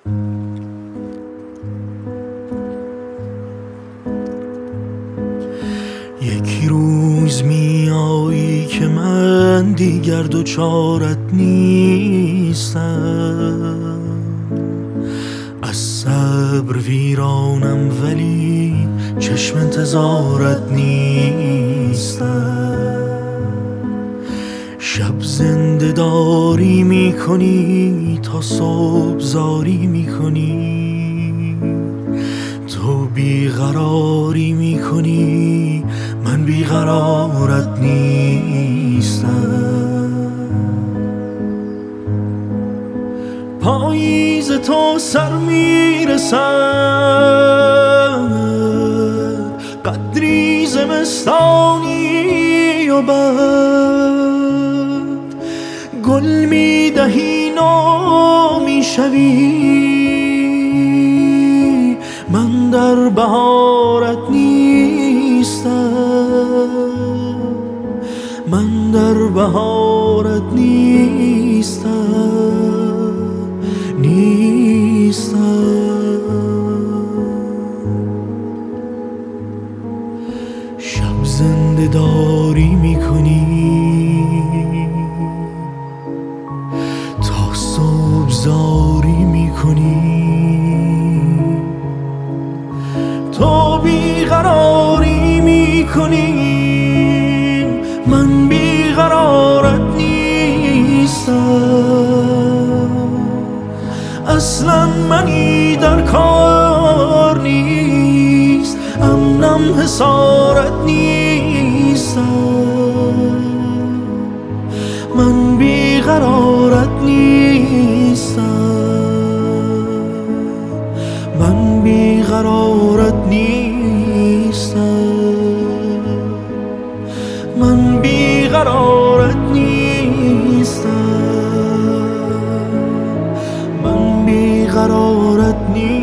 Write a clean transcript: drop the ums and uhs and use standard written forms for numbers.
یک روز میایی که من دیگر دوچارت نیستم، از صبر ویرانم ولی چشم انتظارت نیستم. شب زنده داری میکنی تا صبح زاری میکنی، تو بیقراری میکنی من بیقرارت نیستم. پاییز تو سر میرسد، قدری زمستانی و بعد گل میدهی نو میشوی، من در بهارت نیستم، من در بهارت نیستم. شب زنده داری میکنی تا صبح زاری میکنی، تو بیقراری میکنی من بیقرارت نیستم. اصلا منی در کار نیست، امنم حسارت نیستم، من بیقرارت نیستم، من بیقرارت نیستم، من بیقرارت نیستم، من بیقرارت نیستم.